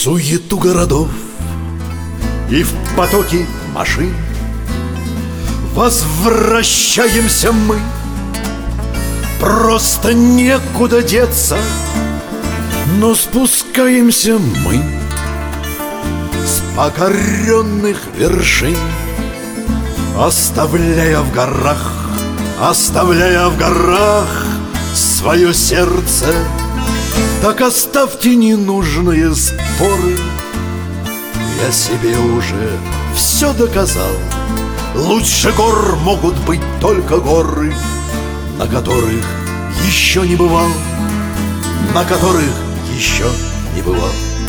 суету городов и в потоки машин возвращаемся мы. Просто некуда деться, но спускаемся мы с покоренных вершин, оставляя в горах свое сердце. Так оставьте ненужные споры, я себе уже все доказал. Лучше гор могут быть только горы, на которых еще не бывал, на которых еще не бывал.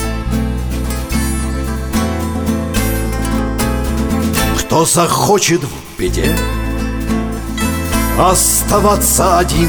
Кто захочет в беде оставаться один,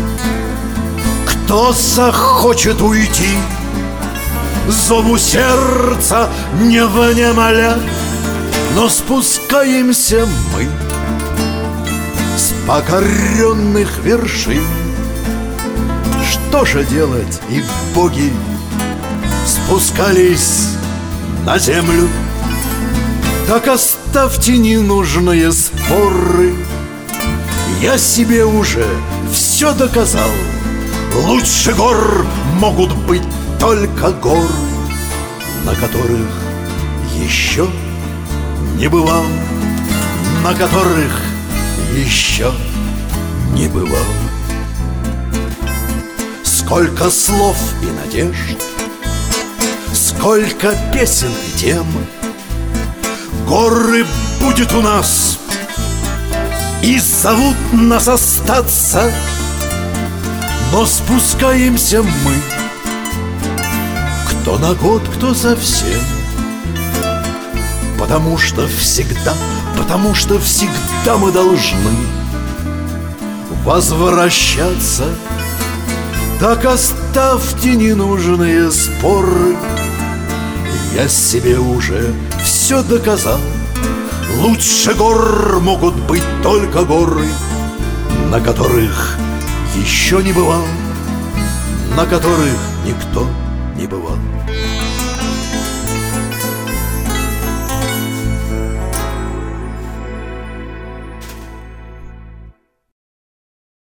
кто захочет уйти, зову сердца не внемля, но спускаемся мы с покоренных вершин. Что же делать, и боги спускались на землю? Так оставьте ненужные споры, я себе уже все доказал. Лучше гор могут быть только горы, на которых еще не бывал, на которых еще не бывал. Сколько слов и надежд, сколько песен и тем, горы будет у нас, и зовут нас остаться. Но спускаемся мы, кто на год, кто совсем, потому что всегда мы должны возвращаться. Так оставьте ненужные споры, я себе уже все доказал. Лучше гор могут быть только горы, на которых еще не бывал, на которых никто не бывал.